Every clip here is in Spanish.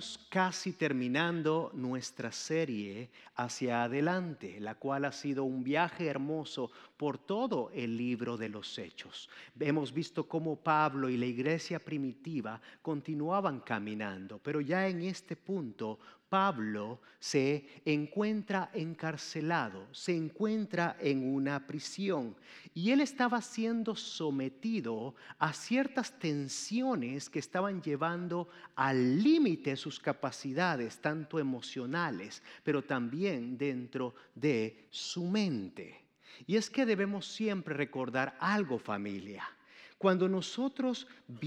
Estamos casi terminando nuestra serie hacia adelante, la cual ha sido un viaje hermoso por todo el libro de los Hechos. Hemos visto cómo Pablo y la iglesia primitiva continuaban caminando, pero ya en este punto Pablo se encuentra encarcelado, se encuentra en una prisión y él estaba siendo sometido a ciertas tensiones que estaban llevando al límite sus capacidades, tanto emocionales, pero también dentro de su mente. Y es que debemos siempre recordar algo, familia. Cuando nosotros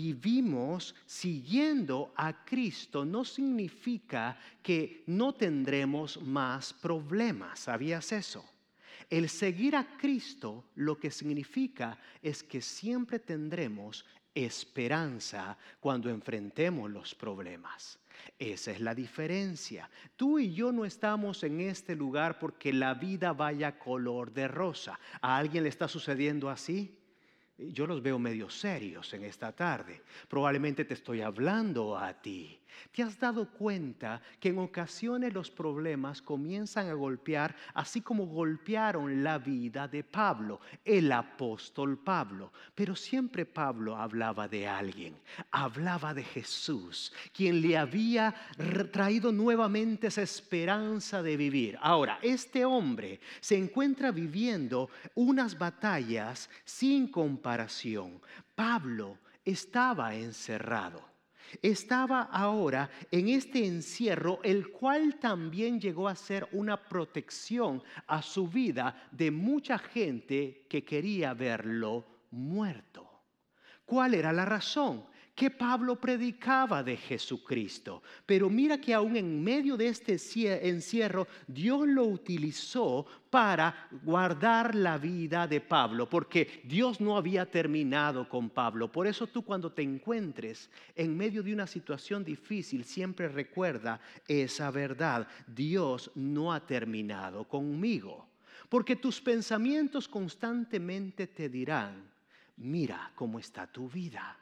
vivimos siguiendo a Cristo, no significa que no tendremos más problemas. ¿Sabías eso? El seguir a Cristo lo que significa es que siempre tendremos esperanza cuando enfrentemos los problemas. Esa es la diferencia. Tú y yo no estamos en este lugar porque la vida vaya color de rosa. ¿A alguien le está sucediendo así? Yo los veo medio serios en esta tarde. Probablemente te estoy hablando a ti. ¿Te has dado cuenta que en ocasiones los problemas comienzan a golpear, así como golpearon la vida de Pablo, el apóstol Pablo? Pero siempre Pablo hablaba de alguien, hablaba de Jesús, quien le había traído nuevamente esa esperanza de vivir. Ahora, este hombre se encuentra viviendo unas batallas sin comparación. Pablo estaba encerrado. Estaba ahora en este encierro, el cual también llegó a ser una protección a su vida de mucha gente que quería verlo muerto. ¿Cuál era la razón? Que Pablo predicaba de Jesucristo. Pero mira que aún en medio de este encierro, Dios lo utilizó para guardar la vida de Pablo, porque Dios no había terminado con Pablo. Por eso tú, cuando te encuentres en medio de una situación difícil, siempre recuerda esa verdad: Dios no ha terminado conmigo. Porque tus pensamientos constantemente te dirán: mira cómo está tu vida.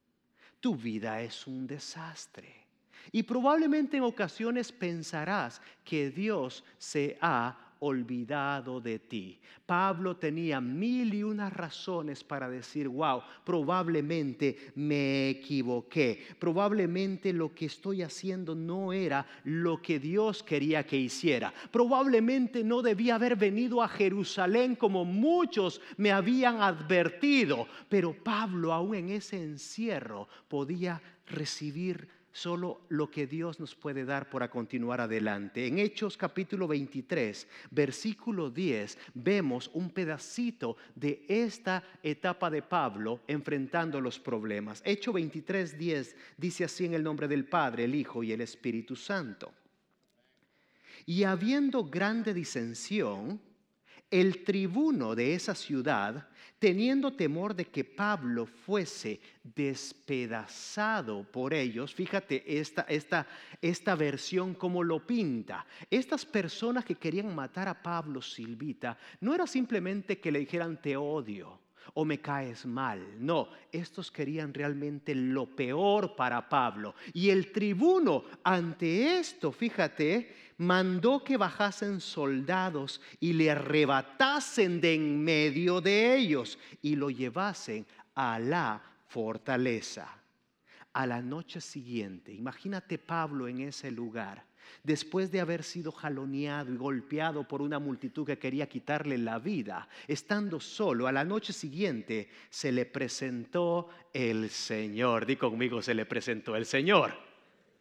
Tu vida es un desastre. Y probablemente en ocasiones pensarás que Dios se ha olvidado de ti. Pablo tenía 1001 razones para decir: wow, probablemente me equivoqué. Probablemente lo que estoy haciendo no era lo que Dios quería que hiciera. Probablemente no debía haber venido a Jerusalén como muchos me habían advertido. Pero Pablo, aún en ese encierro, podía recibir solo lo que Dios nos puede dar para continuar adelante. En Hechos capítulo 23, versículo 10, vemos un pedacito de esta etapa de Pablo enfrentando los problemas. Hechos 23, 10 dice así: en el nombre del Padre, el Hijo y el Espíritu Santo. Y habiendo grande disensión, el tribuno de esa ciudad, teniendo temor de que Pablo fuese despedazado por ellos, fíjate esta versión como lo pinta. Estas personas que querían matar a Pablo, Silvita, no era simplemente que le dijeran: te odio o me caes mal. No, estos querían realmente lo peor para Pablo. Y el tribuno, ante esto, fíjate, mandó que bajasen soldados y le arrebatasen de en medio de ellos y lo llevasen a la fortaleza. A la noche siguiente, imagínate Pablo en ese lugar, después de haber sido jaloneado y golpeado por una multitud que quería quitarle la vida, estando solo, a la noche siguiente se le presentó el Señor. Di conmigo: se le presentó el Señor.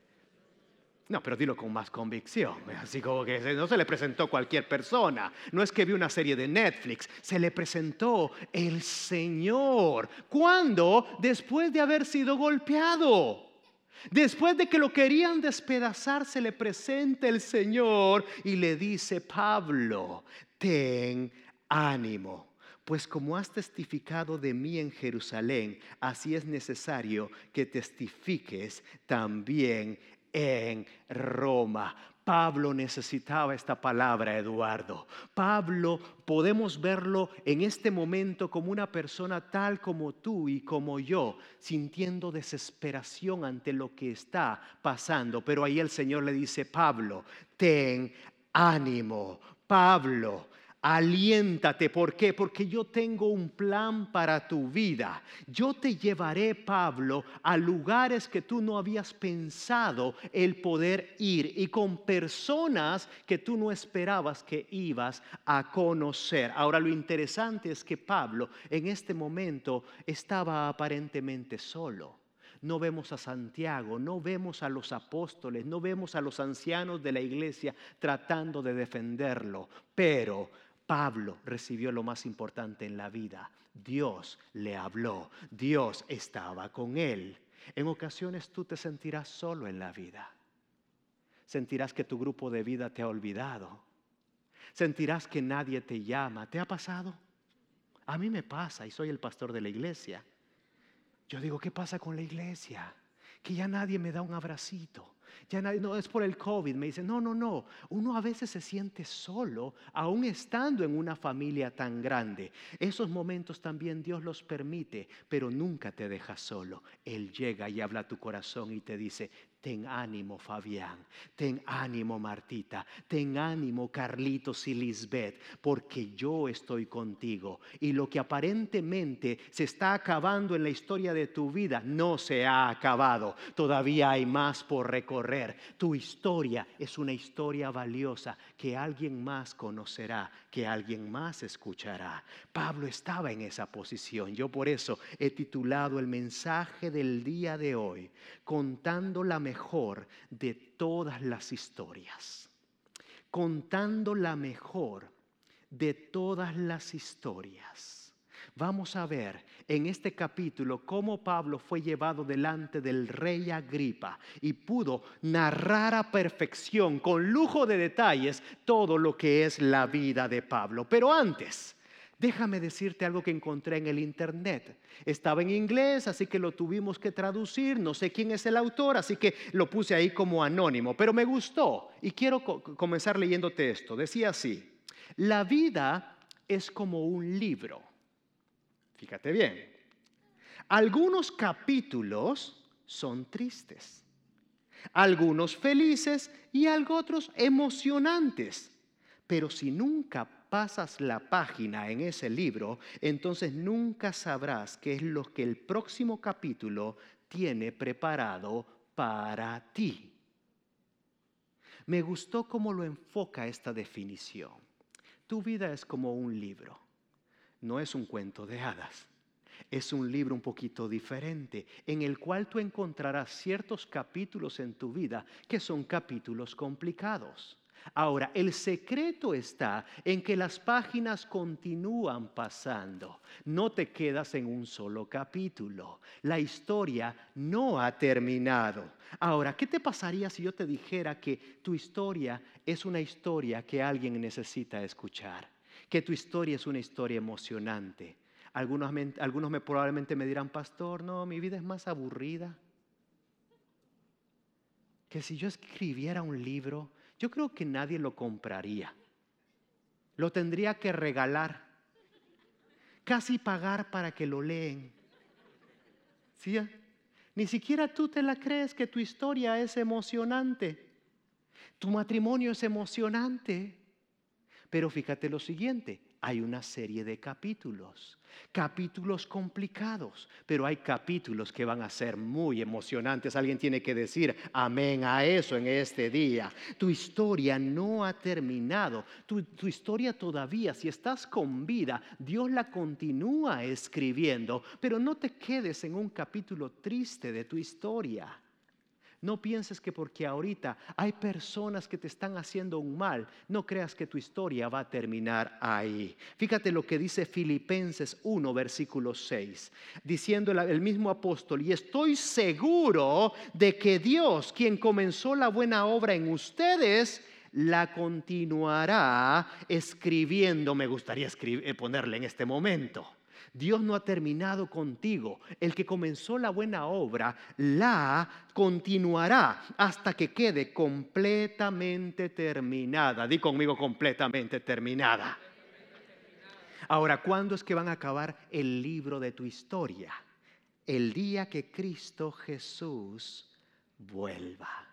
No, pero dilo con más convicción. Así como que no se le presentó cualquier persona. No es que vi una serie de Netflix. Se le presentó el Señor. ¿Cuándo? Después de haber sido golpeado. Después de que lo querían despedazar, se le presenta el Señor y le dice: Pablo, ten ánimo, pues como has testificado de mí en Jerusalén, así es necesario que testifiques también en Roma. Pablo necesitaba esta palabra, Eduardo. Pablo, podemos verlo en este momento como una persona tal como tú y como yo, sintiendo desesperación ante lo que está pasando. Pero ahí el Señor le dice: Pablo, ten ánimo. Pablo, aliéntate. ¿Por qué? Porque yo tengo un plan para tu vida. Yo te llevaré, Pablo, a lugares que tú no habías pensado el poder ir, y con personas que tú no esperabas que ibas a conocer. Ahora, lo interesante es que Pablo en este momento estaba aparentemente solo. No vemos a Santiago, no vemos a los apóstoles, no vemos a los ancianos de la iglesia tratando de defenderlo. Pero Pablo recibió lo más importante en la vida. Dios le habló, Dios estaba con él. En ocasiones tú te sentirás solo en la vida. Sentirás que tu grupo de vida te ha olvidado. Sentirás que nadie te llama. ¿Te ha pasado? A mí me pasa, y soy el pastor de la iglesia. Yo digo, ¿qué pasa con la iglesia? Que ya nadie me da un abracito. Ya nadie, no, es por el COVID. Me dicen, no. Uno a veces se siente solo, aún estando en una familia tan grande. Esos momentos también Dios los permite, pero nunca te deja solo. Él llega y habla a tu corazón y te dice: ten ánimo, Fabián, ten ánimo, Martita, ten ánimo, Carlitos y Lisbeth, porque yo estoy contigo. Y lo que aparentemente se está acabando en la historia de tu vida no se ha acabado. Todavía hay más por recorrer. Tu historia es una historia valiosa que alguien más conocerá, que alguien más escuchará. Pablo estaba en esa posición. Yo por eso he titulado el mensaje del día de hoy: contando la mejor de todas las historias. Contando la mejor de todas las historias. Vamos a ver en este capítulo cómo Pablo fue llevado delante del rey Agripa y pudo narrar a perfección, con lujo de detalles, todo lo que es la vida de Pablo. Pero antes, déjame decirte algo que encontré en el internet. Estaba en inglés, así que lo tuvimos que traducir. No sé quién es el autor, así que lo puse ahí como anónimo. Pero me gustó y quiero comenzar leyéndote esto. Decía así: la vida es como un libro. Fíjate bien. Algunos capítulos son tristes, algunos felices y otros emocionantes. Pero si nunca pasas la página en ese libro, entonces nunca sabrás qué es lo que el próximo capítulo tiene preparado para ti. Me gustó cómo lo enfoca esta definición. Tu vida es como un libro. No es un cuento de hadas. Es un libro un poquito diferente, en el cual tú encontrarás ciertos capítulos en tu vida que son capítulos complicados. Ahora, el secreto está en que las páginas continúan pasando. No te quedas en un solo capítulo. La historia no ha terminado. Ahora, ¿qué te pasaría si yo te dijera que tu historia es una historia que alguien necesita escuchar? Que tu historia es una historia emocionante. Algunos probablemente me dirán: pastor, no, mi vida es más aburrida. Que si yo escribiera un libro, yo creo que nadie lo compraría. Lo tendría que regalar, casi pagar para que lo leen. ¿Sí? Ni siquiera tú te la crees que tu historia es emocionante. Tu matrimonio es emocionante. Pero fíjate lo siguiente: hay una serie de capítulos complicados, pero hay capítulos que van a ser muy emocionantes. Alguien tiene que decir amén a eso en este día. Tu historia no ha terminado. Tu historia todavía, si estás con vida, Dios la continúa escribiendo, pero no te quedes en un capítulo triste de tu historia. No pienses que porque ahorita hay personas que te están haciendo un mal, no creas que tu historia va a terminar ahí. Fíjate lo que dice Filipenses 1, versículo 6, diciendo el mismo apóstol: y estoy seguro de que Dios, quien comenzó la buena obra en ustedes, la continuará escribiendo. Me gustaría ponerle en este momento: Dios no ha terminado contigo. El que comenzó la buena obra la continuará hasta que quede completamente terminada. Di conmigo, completamente terminada. Ahora, ¿cuándo es que van a acabar el libro de tu historia? El día que Cristo Jesús vuelva.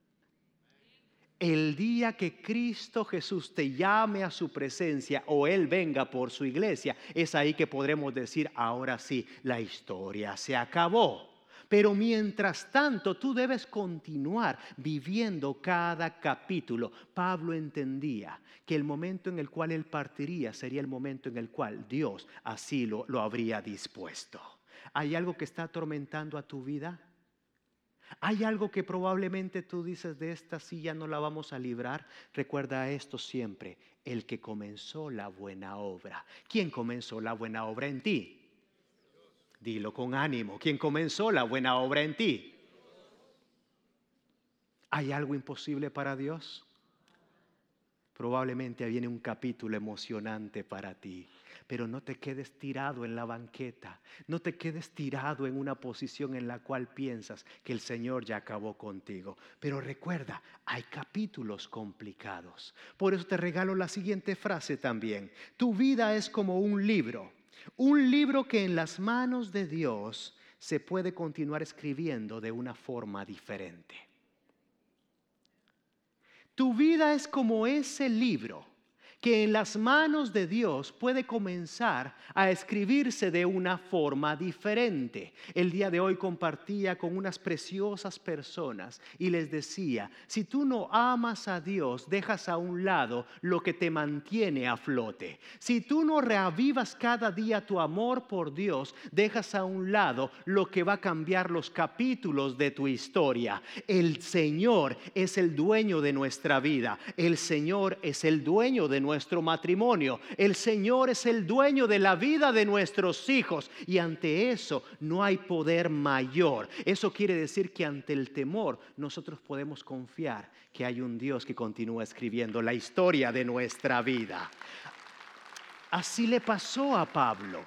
El día que Cristo Jesús te llame a su presencia o Él venga por su iglesia, es ahí que podremos decir, ahora sí, la historia se acabó. Pero mientras tanto, tú debes continuar viviendo cada capítulo. Pablo entendía que el momento en el cual él partiría sería el momento en el cual Dios así lo habría dispuesto. ¿Hay algo que está atormentando a tu vida? ¿Hay algo que probablemente tú dices, de esta silla no la vamos a librar? Recuerda esto siempre, el que comenzó la buena obra. ¿Quién comenzó la buena obra en ti? Dilo con ánimo. ¿Quién comenzó la buena obra en ti? ¿Hay algo imposible para Dios? Probablemente viene un capítulo emocionante para ti. Pero no te quedes tirado en la banqueta. No te quedes tirado en una posición en la cual piensas que el Señor ya acabó contigo. Pero recuerda, hay capítulos complicados. Por eso te regalo la siguiente frase también. Tu vida es como un libro. Un libro que en las manos de Dios se puede continuar escribiendo de una forma diferente. Tu vida es como ese libro que en las manos de Dios puede comenzar a escribirse de una forma diferente. El día de hoy compartía con unas preciosas personas y les decía, si tú no amas a Dios, dejas a un lado lo que te mantiene a flote. Si tú no reavivas cada día tu amor por Dios, dejas a un lado lo que va a cambiar los capítulos de tu historia. El Señor es el dueño de nuestra vida. El Señor es el dueño de nuestro matrimonio. El Señor es el dueño de la vida de nuestros hijos. Y ante eso no hay poder mayor. Eso quiere decir que ante el temor nosotros podemos confiar que hay un Dios que continúa escribiendo la historia de nuestra vida. Así le pasó a Pablo.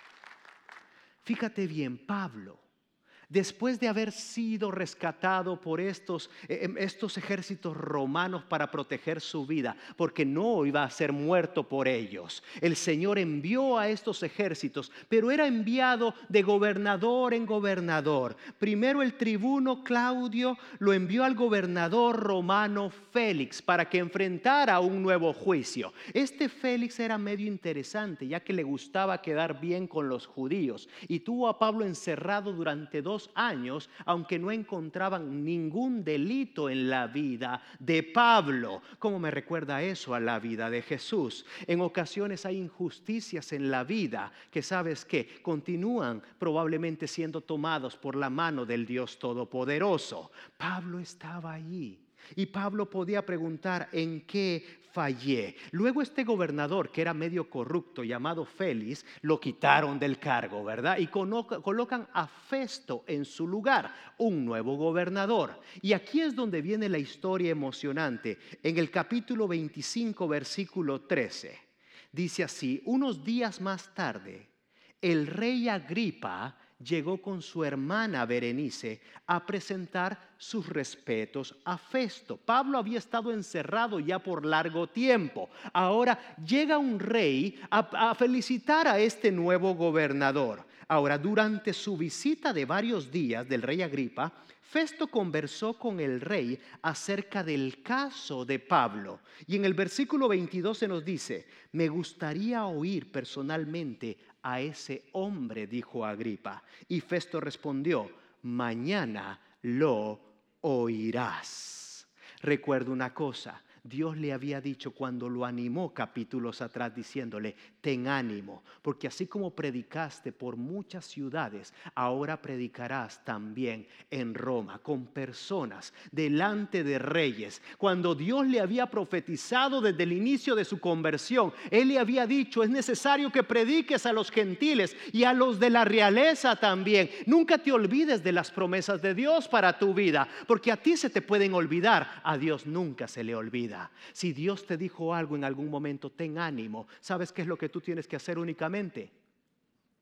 Fíjate bien, Pablo, después de haber sido rescatado por estos ejércitos romanos para proteger su vida, porque no iba a ser muerto por ellos, el Señor envió a estos ejércitos, pero era enviado de gobernador en gobernador. Primero el tribuno Claudio lo envió al gobernador romano Félix para que enfrentara un nuevo juicio. Este Félix era medio interesante, ya que le gustaba quedar bien con los judíos, y tuvo a Pablo encerrado durante 2 años, aunque no encontraban ningún delito en la vida de Pablo. ¿Cómo me recuerda eso a la vida de Jesús? En ocasiones hay injusticias en la vida que, ¿sabes qué?, continúan probablemente siendo tomados por la mano del Dios Todopoderoso. Pablo estaba allí. Y Pablo podía preguntar, ¿en qué fallé? Luego este gobernador, que era medio corrupto, llamado Félix, lo quitaron del cargo, ¿verdad? Y colocan a Festo en su lugar, un nuevo gobernador. Y aquí es donde viene la historia emocionante. En el capítulo 25, versículo 13, dice así: unos días más tarde, el rey Agripa llegó con su hermana Berenice a presentar sus respetos a Festo. Pablo había estado encerrado ya por largo tiempo. Ahora llega un rey a felicitar a este nuevo gobernador. Ahora, durante su visita de varios días del rey Agripa, Festo conversó con el rey acerca del caso de Pablo. Y en el versículo 22 se nos dice: me gustaría oír personalmente a ese hombre, dijo Agripa. Y Festo respondió: mañana lo oirás. Recuerda una cosa, Dios le había dicho cuando lo animó capítulos atrás, diciéndole: ten ánimo, porque así como predicaste por muchas ciudades, ahora predicarás también en Roma, con personas, delante de reyes. Cuando Dios le había profetizado desde el inicio de su conversión, Él le había dicho: es necesario que prediques a los gentiles y a los de la realeza también. Nunca te olvides de las promesas de Dios para tu vida, porque a ti se te pueden olvidar, a Dios nunca se le olvida. Si Dios te dijo algo en algún momento, ten ánimo. ¿Sabes qué es lo que tú tienes que hacer únicamente?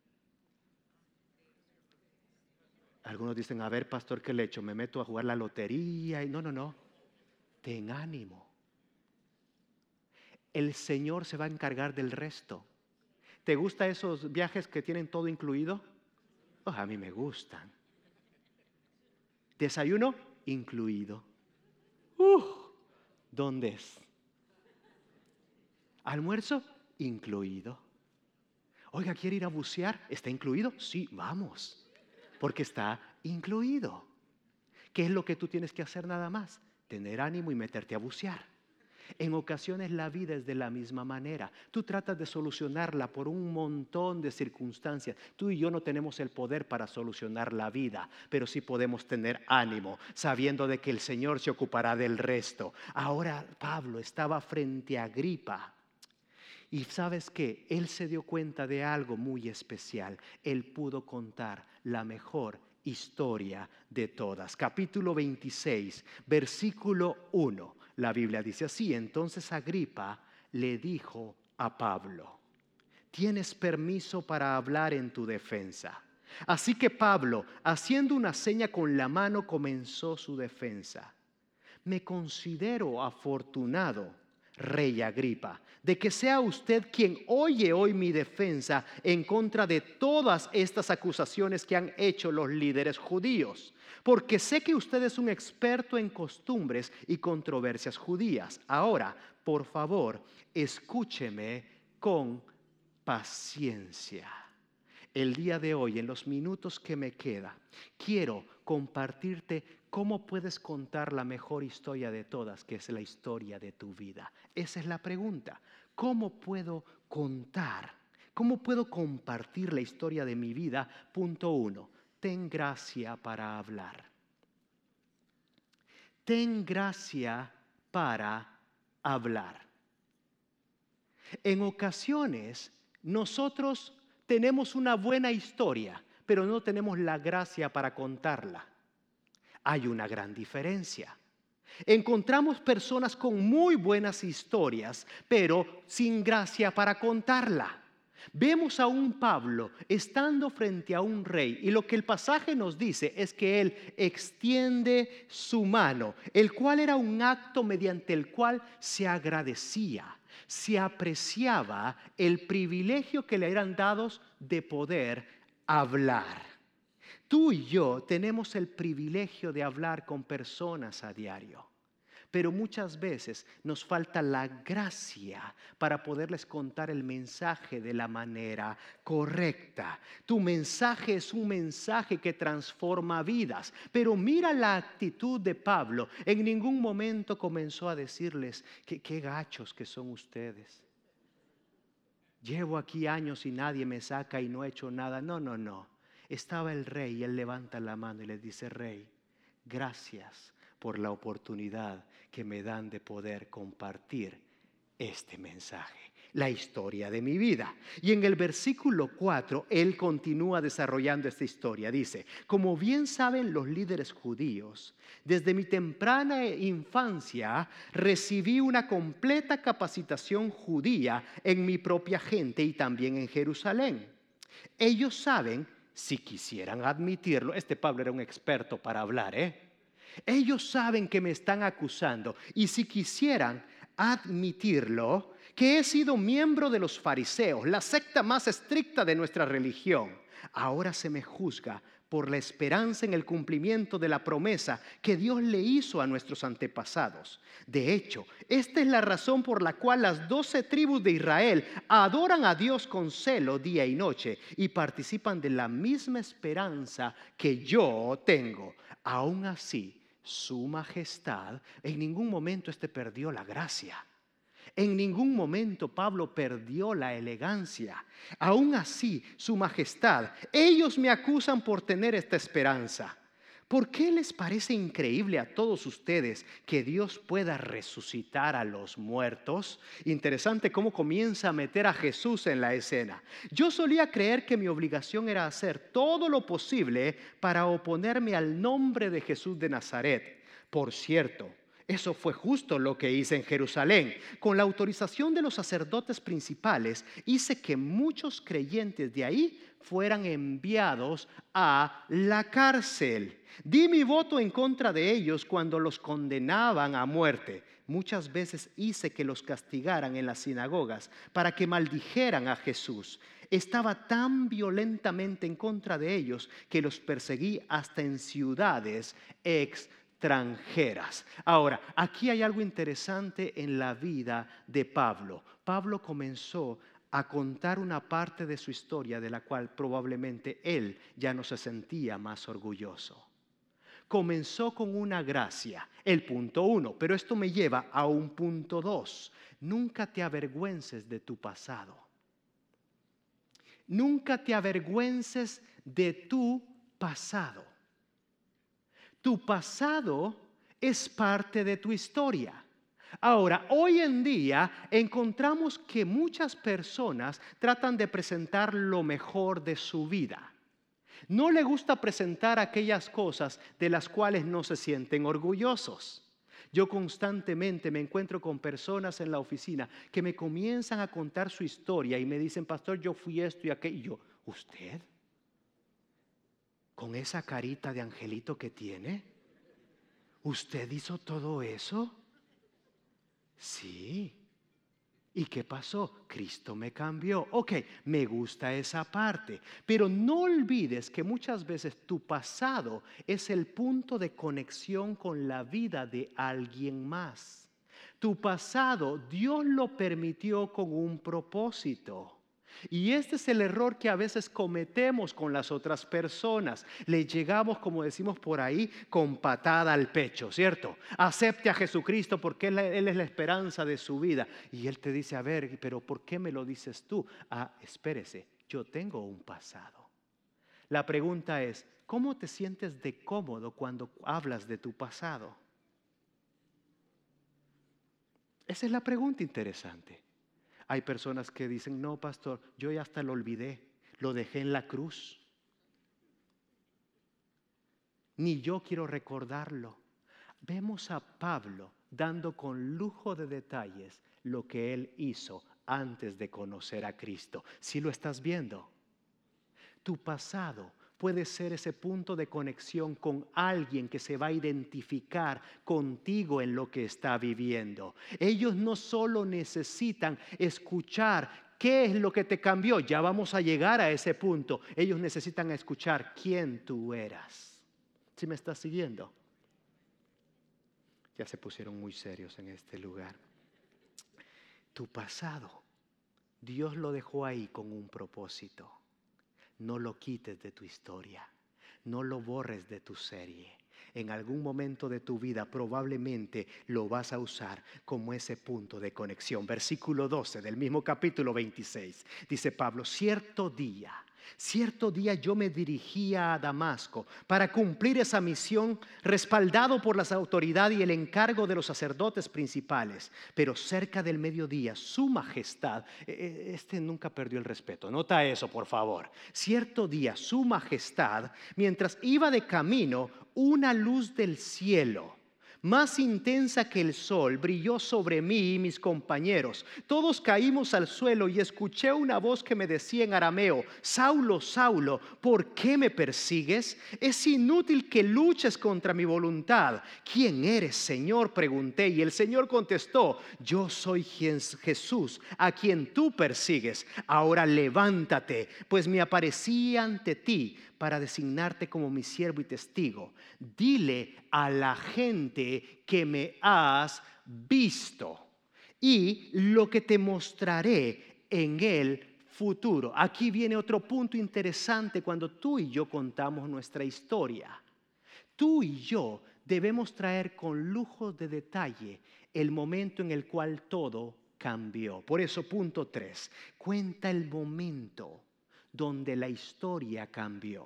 Algunos dicen, a ver, pastor, ¿qué le echo? Me meto a jugar la lotería. Y no. Ten ánimo. El Señor se va a encargar del resto. ¿Te gustan esos viajes que tienen todo incluido? Oh, a mí me gustan. Desayuno incluido. ¿Dónde es? Almuerzo incluido. Oiga, ¿quiere ir a bucear? ¿Está incluido? Sí, vamos. Porque está incluido. ¿Qué es lo que tú tienes que hacer nada más? Tener ánimo y meterte a bucear. En ocasiones la vida es de la misma manera. Tú tratas de solucionarla por un montón de circunstancias. Tú y yo no tenemos el poder para solucionar la vida, pero sí podemos tener ánimo, sabiendo de que el Señor se ocupará del resto. Ahora Pablo estaba frente a Agripa. Y ¿sabes qué? Él se dio cuenta de algo muy especial. Él pudo contar la mejor historia de todas. Capítulo 26, versículo 1. La Biblia dice así: entonces Agripa le dijo a Pablo: tienes permiso para hablar en tu defensa. Así que Pablo, haciendo una seña con la mano, comenzó su defensa. Me considero afortunado, Rey Agripa, de que sea usted quien oye hoy mi defensa en contra de todas estas acusaciones que han hecho los líderes judíos, porque sé que usted es un experto en costumbres y controversias judías. Ahora, por favor, escúcheme con paciencia. El día de hoy, en los minutos que me queda, quiero compartirte cómo puedes contar la mejor historia de todas, que es la historia de tu vida. Esa es la pregunta. ¿Cómo puedo contar? ¿Cómo puedo compartir la historia de mi vida? Punto 1. Ten gracia para hablar. Ten gracia para hablar. En ocasiones, nosotros tenemos una buena historia, pero no tenemos la gracia para contarla. Hay una gran diferencia. Encontramos personas con muy buenas historias, pero sin gracia para contarla. Vemos a un Pablo estando frente a un rey, y lo que el pasaje nos dice es que él extiende su mano, el cual era un acto mediante el cual se agradecía, se apreciaba el privilegio que le eran dados de poder hablar. Tú y yo tenemos el privilegio de hablar con personas a diario, pero muchas veces nos falta la gracia para poderles contar el mensaje de la manera correcta. Tu mensaje es un mensaje que transforma vidas, pero mira la actitud de Pablo. En ningún momento comenzó a decirles que qué gachos que son ustedes. Llevo aquí años y nadie me saca y no he hecho nada. No. Estaba el rey y él levanta la mano y le dice: Rey, gracias por la oportunidad que me dan de poder compartir este mensaje, la historia de mi vida. Y en el versículo 4, él continúa desarrollando esta historia. Dice: como bien saben los líderes judíos, desde mi temprana infancia recibí una completa capacitación judía en mi propia gente y también en Jerusalén. Ellos saben, si quisieran admitirlo, este Pablo era un experto para hablar, ellos saben que me están acusando, y si quisieran admitirlo, que he sido miembro de los fariseos, la secta más estricta de nuestra religión. Ahora se me juzga por la esperanza en el cumplimiento de la promesa que Dios le hizo a nuestros antepasados. De hecho, esta es la razón por la cual las 12 tribus de Israel adoran a Dios con celo día y noche y participan de la misma esperanza que yo tengo. Aún así, su majestad, en ningún momento perdió la gracia. En ningún momento Pablo perdió la elegancia. Aún así, su majestad, ellos me acusan por tener esta esperanza. ¿Por qué les parece increíble a todos ustedes que Dios pueda resucitar a los muertos? Interesante cómo comienza a meter a Jesús en la escena. Yo solía creer que mi obligación era hacer todo lo posible para oponerme al nombre de Jesús de Nazaret. Por cierto, Eso fue justo lo que hice en Jerusalén. Con la autorización de los sacerdotes principales, hice que muchos creyentes de ahí fueran enviados a la cárcel. Di mi voto en contra de ellos cuando los condenaban a muerte. Muchas veces hice que los castigaran en las sinagogas para que maldijeran a Jesús. Estaba tan violentamente en contra de ellos que los perseguí hasta en ciudades extranjeras. Ahora, aquí hay algo interesante en la vida de Pablo. Pablo comenzó a contar una parte de su historia de la cual probablemente él ya no se sentía más orgulloso. Comenzó con una gracia, el punto 1, pero esto me lleva a un punto 2. Nunca te avergüences de tu pasado. Nunca te avergüences de tu pasado. Tu pasado es parte de tu historia. Ahora, hoy en día encontramos que muchas personas tratan de presentar lo mejor de su vida. No le gusta presentar aquellas cosas de las cuales no se sienten orgullosos. Yo constantemente me encuentro con personas en la oficina que me comienzan a contar su historia y me dicen, pastor, yo fui esto y aquello. Y yo, ¿usted? ¿Con esa carita de angelito que tiene? ¿Usted hizo todo eso? Sí. ¿Y qué pasó? Cristo me cambió. Ok, me gusta esa parte. Pero no olvides que muchas veces tu pasado es el punto de conexión con la vida de alguien más. Tu pasado, Dios lo permitió con un propósito. Y este es el error que a veces cometemos con las otras personas. Le llegamos, como decimos por ahí, con patada al pecho, ¿cierto? Acepte a Jesucristo porque Él es la esperanza de su vida. Y Él te dice, a ver, pero ¿por qué me lo dices tú? Ah, espérese, yo tengo un pasado. La pregunta es, ¿cómo te sientes de cómodo cuando hablas de tu pasado? Esa es la pregunta interesante. Hay personas que dicen, no, pastor, yo ya hasta lo olvidé, lo dejé en la cruz. Ni yo quiero recordarlo. Vemos a Pablo dando con lujo de detalles lo que él hizo antes de conocer a Cristo. ¿Sí lo estás viendo? Tu pasado puede ser ese punto de conexión con alguien que se va a identificar contigo en lo que está viviendo. Ellos no solo necesitan escuchar qué es lo que te cambió, ya vamos a llegar a ese punto. Ellos necesitan escuchar quién tú eras. ¿Sí me estás siguiendo? Ya se pusieron muy serios en este lugar. Tu pasado, Dios lo dejó ahí con un propósito. No lo quites de tu historia, no lo borres de tu serie. En algún momento de tu vida probablemente lo vas a usar como ese punto de conexión. Versículo 12 del mismo capítulo 26. Dice Pablo, cierto día yo me dirigía a Damasco para cumplir esa misión respaldado por las autoridades y el encargo de los sacerdotes principales. Pero cerca del mediodía, su majestad, nunca perdió el respeto, nota eso por favor. Cierto día, su majestad, mientras iba de camino, una luz del cielo más intensa que el sol brilló sobre mí y mis compañeros. Todos caímos al suelo y escuché una voz que me decía en arameo, Saulo, Saulo, ¿por qué me persigues? Es inútil que luches contra mi voluntad. ¿Quién eres, Señor?, pregunté, y el Señor contestó, yo soy Jesús, a quien tú persigues. Ahora levántate, pues me aparecí ante ti para designarte como mi siervo y testigo. Dile a la gente que me has visto y lo que te mostraré en el futuro. Aquí viene otro punto interesante cuando tú y yo contamos nuestra historia. Tú y yo debemos traer con lujo de detalle el momento en el cual todo cambió. Por eso, punto 3, cuenta el momento donde la historia cambió.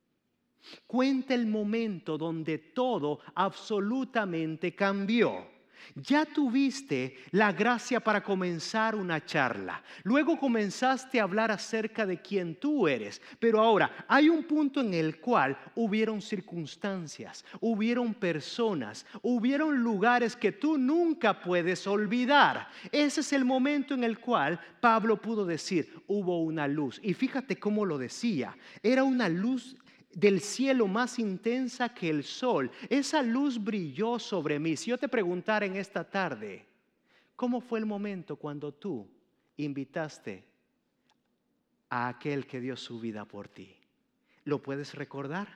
Cuenta el momento donde todo absolutamente cambió. Ya tuviste la gracia para comenzar una charla. Luego comenzaste a hablar acerca de quién tú eres. Pero ahora hay un punto en el cual hubieron circunstancias, hubieron personas, hubieron lugares que tú nunca puedes olvidar. Ese es el momento en el cual Pablo pudo decir, hubo una luz. Y fíjate cómo lo decía. Era una luz del cielo más intensa que el sol. Esa luz brilló sobre mí. Si yo te preguntara en esta tarde, ¿cómo fue el momento cuando tú invitaste a aquel que dio su vida por ti? ¿Lo puedes recordar?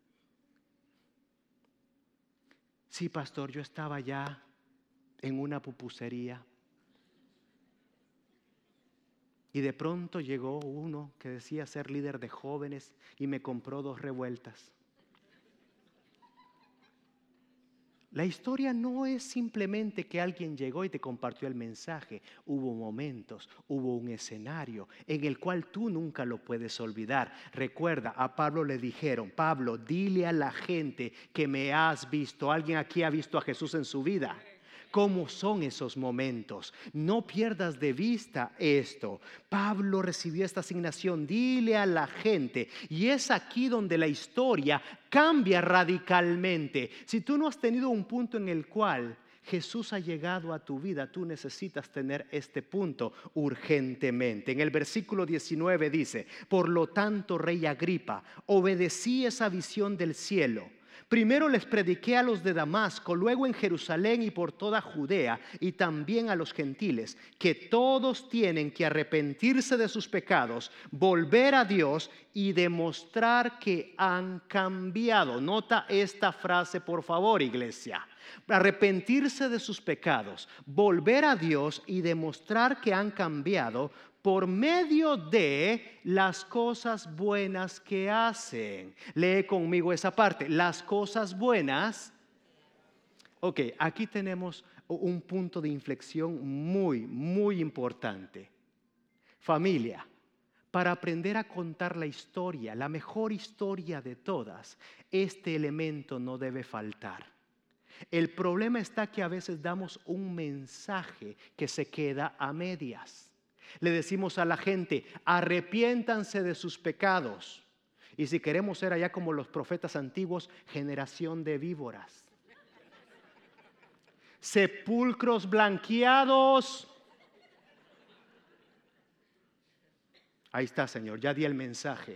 Sí, pastor, yo estaba ya en una pupusería. Y de pronto llegó uno que decía ser líder de jóvenes y me compró 2 revueltas. La historia no es simplemente que alguien llegó y te compartió el mensaje. Hubo momentos, hubo un escenario en el cual tú nunca lo puedes olvidar. Recuerda, a Pablo le dijeron, Pablo, dile a la gente que me has visto. ¿Alguien aquí ha visto a Jesús en su vida? ¿Cómo son esos momentos? No pierdas de vista esto. Pablo recibió esta asignación, dile a la gente. Y es aquí donde la historia cambia radicalmente. Si tú no has tenido un punto en el cual Jesús ha llegado a tu vida, tú necesitas tener este punto urgentemente. En el versículo 19 dice, por lo tanto, rey Agripa, obedecí esa visión del cielo. Primero les prediqué a los de Damasco, luego en Jerusalén y por toda Judea y también a los gentiles, que todos tienen que arrepentirse de sus pecados, volver a Dios y demostrar que han cambiado. Nota esta frase, por favor, iglesia. Arrepentirse de sus pecados, volver a Dios y demostrar que han cambiado por medio de las cosas buenas que hacen. Lee conmigo esa parte. Las cosas buenas. Ok, aquí tenemos un punto de inflexión muy importante. Familia, para aprender a contar la historia, la mejor historia de todas, este elemento no debe faltar. El problema está que a veces damos un mensaje que se queda a medias. Le decimos a la gente, arrepiéntanse de sus pecados. Y si queremos ser allá como los profetas antiguos, generación de víboras. Sepulcros blanqueados. Ahí está, Señor, ya di el mensaje.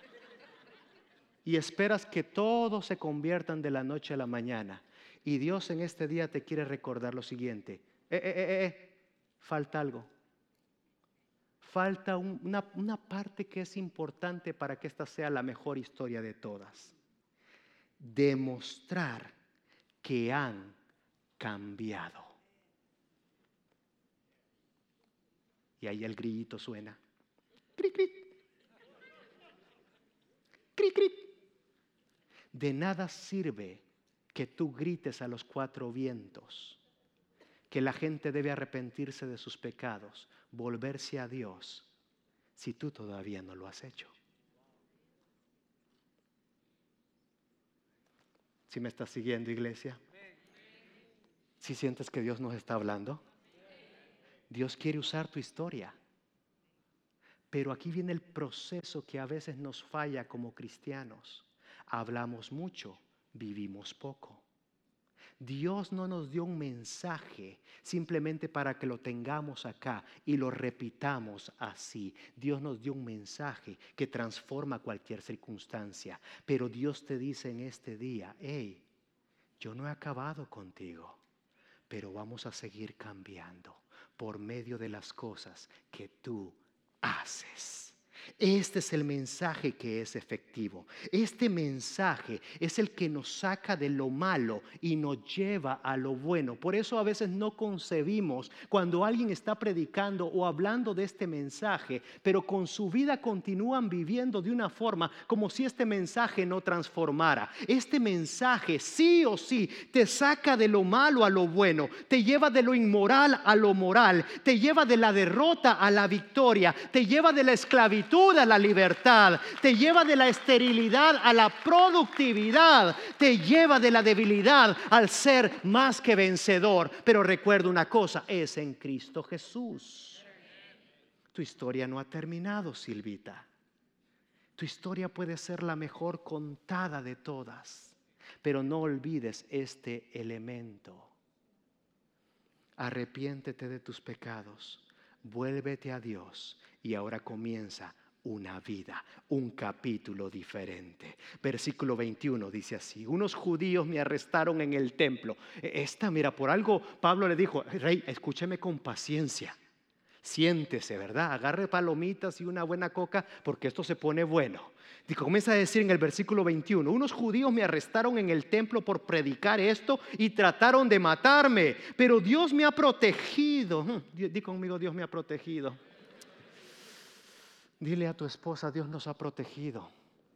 Y esperas que todos se conviertan de la noche a la mañana. Y Dios en este día te quiere recordar lo siguiente. Falta algo. Falta una parte que es importante para que esta sea la mejor historia de todas. Demostrar que han cambiado. Y ahí el grillito suena. Cri, cri. Cri, cri. De nada sirve que tú grites a los 4 vientos que la gente debe arrepentirse de sus pecados, volverse a Dios, si tú todavía no lo has hecho. ¿Sí me estás siguiendo, iglesia? ¿Sí sientes que Dios nos está hablando? Dios quiere usar tu historia. Pero aquí viene el proceso que a veces nos falla como cristianos. Hablamos mucho, vivimos poco. Dios no nos dio un mensaje simplemente para que lo tengamos acá y lo repitamos así. Dios nos dio un mensaje que transforma cualquier circunstancia. Pero Dios te dice en este día, hey, yo no he acabado contigo, pero vamos a seguir cambiando por medio de las cosas que tú haces. Este es el mensaje que es efectivo. Este mensaje es el que nos saca de lo malo y nos lleva a lo bueno. Por eso a veces no concebimos cuando alguien está predicando o hablando de este mensaje, pero con su vida continúan viviendo de una forma como si este mensaje no transformara. Este mensaje sí o sí te saca de lo malo a lo bueno, te lleva de lo inmoral a lo moral, te lleva de la derrota a la victoria, te lleva de la esclavitud esclavitud a la libertad, te lleva de la esterilidad a la productividad, te lleva de la debilidad al ser más que vencedor. Pero recuerda una cosa, es en Cristo Jesús. Tu historia no ha terminado, Silvita. Tu historia puede ser la mejor contada de todas, pero no olvides este elemento. Arrepiéntete de tus pecados, vuélvete a Dios y ahora comienza una vida, un capítulo diferente. Versículo 21 dice así: unos judíos me arrestaron en el templo. Mira, por algo Pablo le dijo: rey, escúcheme con paciencia. Siéntese, ¿verdad? Agarre palomitas y una buena coca porque esto se pone bueno. Y comienza a decir en el versículo 21: unos judíos me arrestaron en el templo por predicar esto y trataron de matarme, pero Dios me ha protegido. Di conmigo: Dios me ha protegido. Dile a tu esposa: Dios nos ha protegido.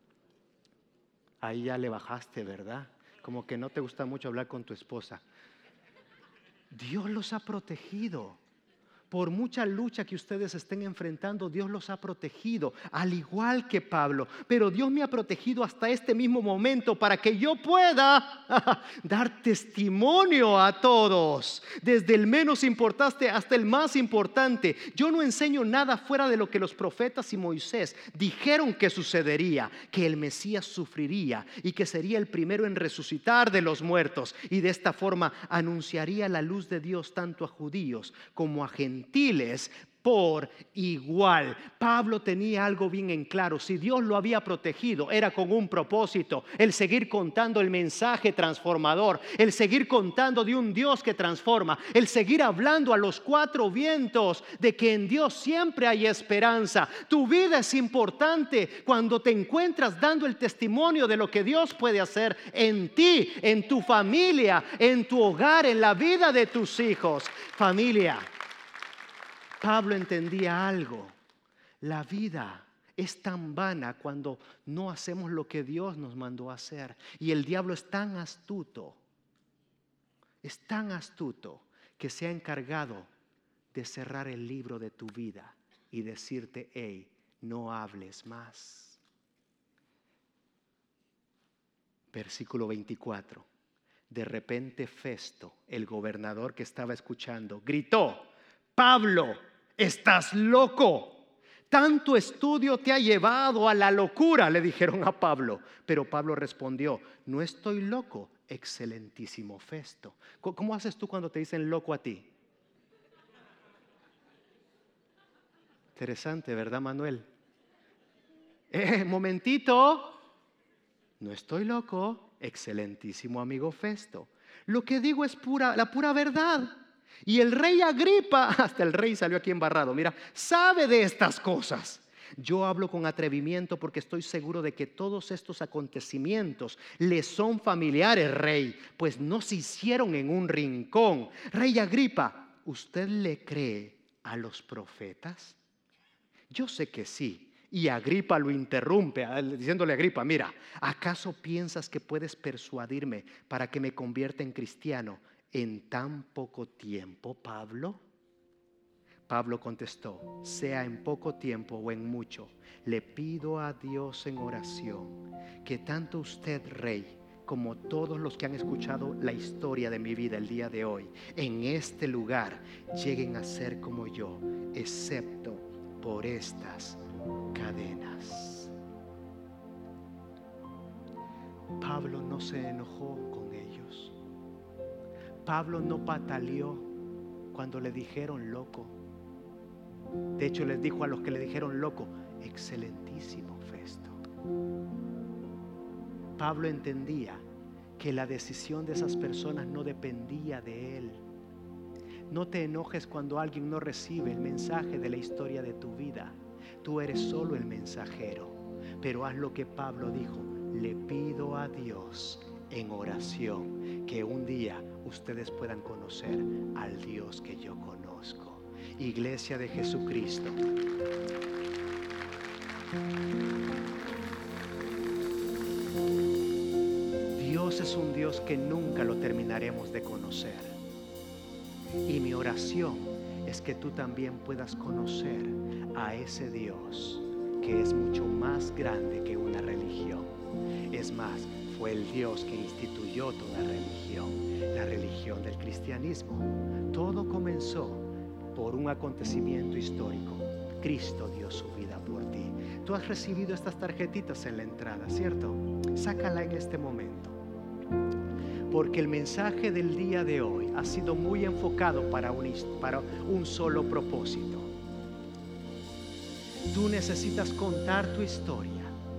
Ahí ya le bajaste, ¿verdad? Como que no te gusta mucho hablar con tu esposa. Dios los ha protegido. Por mucha lucha que ustedes estén enfrentando, Dios los ha protegido, al igual que Pablo. Pero Dios me ha protegido hasta este mismo momento para que yo pueda dar testimonio a todos, desde el menos importante hasta el más importante. Yo no enseño nada fuera de lo que los profetas y Moisés dijeron que sucedería: que el Mesías sufriría y que sería el primero en resucitar de los muertos, y de esta forma anunciaría la luz de Dios tanto a judíos como a gentiles por igual. Pablo tenía algo bien en claro: si Dios lo había protegido, era con un propósito: el seguir contando el mensaje transformador, el seguir contando de un Dios que transforma, el seguir hablando a los cuatro vientos de que en Dios siempre hay esperanza. Tu vida es importante cuando te encuentras dando el testimonio de lo que Dios puede hacer en ti, en tu familia, en tu hogar, en la vida de tus hijos. Familia, Pablo entendía algo: la vida es tan vana cuando no hacemos lo que Dios nos mandó a hacer. Y el diablo es tan astuto que se ha encargado de cerrar el libro de tu vida y decirte: hey, no hables más. Versículo 24. De repente Festo, el gobernador que estaba escuchando, gritó: Pablo, estás loco. Tanto estudio te ha llevado a la locura, le dijeron a Pablo. Pero Pablo respondió: no estoy loco, excelentísimo Festo. ¿Cómo haces tú cuando te dicen loco a ti? Interesante, ¿verdad, Manuel? Momentito. No estoy loco, excelentísimo amigo Festo. Lo que digo es la pura verdad. Y el rey Agripa, hasta el rey salió aquí embarrado, mira, sabe de estas cosas. Yo hablo con atrevimiento porque estoy seguro de que todos estos acontecimientos le son familiares, rey, pues no se hicieron en un rincón. Rey Agripa, ¿usted le cree a los profetas? Yo sé que sí. Y Agripa lo interrumpe diciéndole a Agripa: mira, ¿acaso piensas que puedes persuadirme para que me convierta en cristiano en tan poco tiempo, Pablo? Pablo contestó: sea en poco tiempo o en mucho, le pido a Dios en oración que tanto usted, rey, como todos los que han escuchado la historia de mi vida el día de hoy en este lugar, lleguen a ser como yo, excepto por estas cadenas. Pablo no se enojó con ellos. Pablo no pataleó cuando le dijeron loco. De hecho, les dijo a los que le dijeron loco: excelentísimo Festo. Pablo entendía que la decisión de esas personas no dependía de él. No te enojes cuando alguien no recibe el mensaje de la historia de tu vida. Tú eres solo el mensajero. Pero haz lo que Pablo dijo: le pido a Dios en oración que un día ustedes puedan conocer al Dios que yo conozco. Iglesia de Jesucristo, Dios es un Dios que nunca lo terminaremos de conocer. Y mi oración es que tú también puedas conocer a ese Dios que es mucho más grande que una religión. Es más, fue el Dios que instituyó toda religión, la religión del cristianismo. Todo comenzó por un acontecimiento histórico. Cristo dio su vida por ti. Tú has recibido estas tarjetitas en la entrada, ¿cierto? Sácala en este momento. Porque el mensaje del día de hoy ha sido muy enfocado para un solo propósito. Tú necesitas contar tu historia.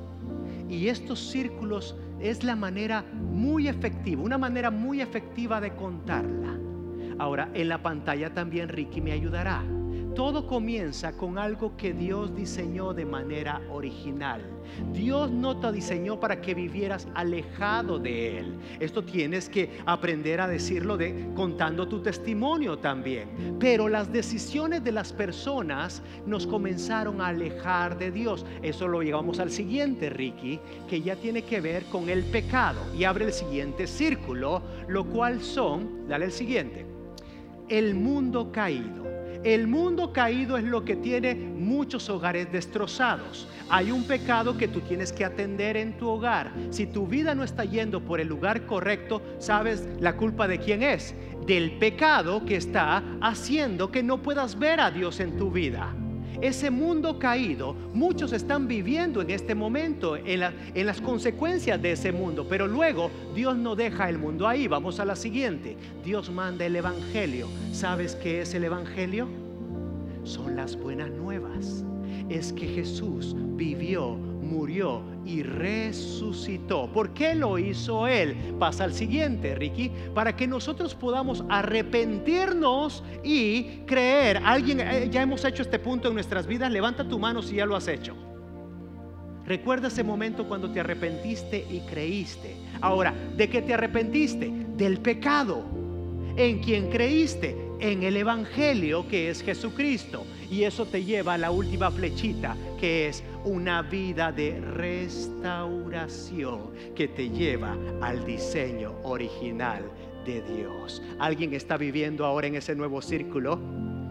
Y estos círculos es la manera muy efectiva, una manera muy efectiva de contarla. Ahora, en la pantalla también Ricky me ayudará. Todo comienza con algo que Dios diseñó de manera original. Dios no te diseñó para que vivieras alejado de Él. Esto tienes que aprender a decirlo contando tu testimonio también. Pero las decisiones de las personas nos comenzaron a alejar de Dios. Eso lo llevamos al siguiente, Ricky, que ya tiene que ver con el pecado. Y abre el siguiente círculo, lo cual dale el siguiente, el mundo caído. El mundo caído es lo que tiene muchos hogares destrozados. Hay un pecado que tú tienes que atender en tu hogar. Si tu vida no está yendo por el lugar correcto, ¿sabes la culpa de quién es? Del pecado que está haciendo que no puedas ver a Dios en tu vida. Ese mundo caído, muchos están viviendo en este momento en las consecuencias de ese mundo, pero luego Dios no deja el mundo ahí. Vamos a la siguiente. Dios manda el evangelio. ¿Sabes qué es el evangelio? Son las buenas nuevas. Es que Jesús vivió, murió y resucitó. ¿Por qué lo hizo Él? Pasa al siguiente, Ricky. Para que nosotros podamos arrepentirnos y creer. ¿Alguien ya hemos hecho este punto en nuestras vidas? Levanta tu mano si ya lo has hecho. Recuerda ese momento cuando te arrepentiste y creíste. Ahora, ¿de qué te arrepentiste? Del pecado. ¿En quién creíste? En el evangelio, que es Jesucristo. Y eso te lleva a la última flechita, que es una vida de restauración, que te lleva al diseño original de Dios. ¿Alguien está viviendo ahora en ese nuevo círculo?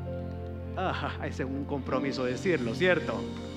Ese es un compromiso decirlo, ¿cierto?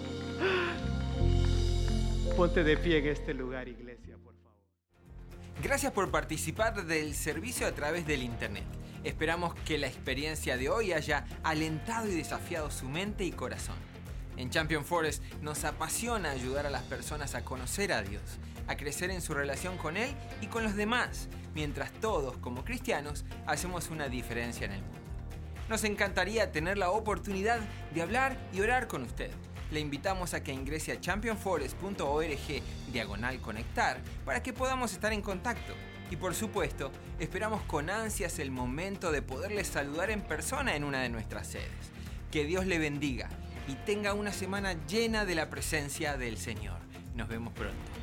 Ponte de pie en este lugar, iglesia, por favor. Gracias por participar del servicio a través del internet. Esperamos que la experiencia de hoy haya alentado y desafiado su mente y corazón. En Champion Forest nos apasiona ayudar a las personas a conocer a Dios, a crecer en su relación con Él y con los demás, mientras todos, como cristianos, hacemos una diferencia en el mundo. Nos encantaría tener la oportunidad de hablar y orar con usted. Le invitamos a que ingrese a championforest.org/conectar para que podamos estar en contacto. Y por supuesto, esperamos con ansias el momento de poderles saludar en persona en una de nuestras sedes. Que Dios le bendiga y tenga una semana llena de la presencia del Señor. Nos vemos pronto.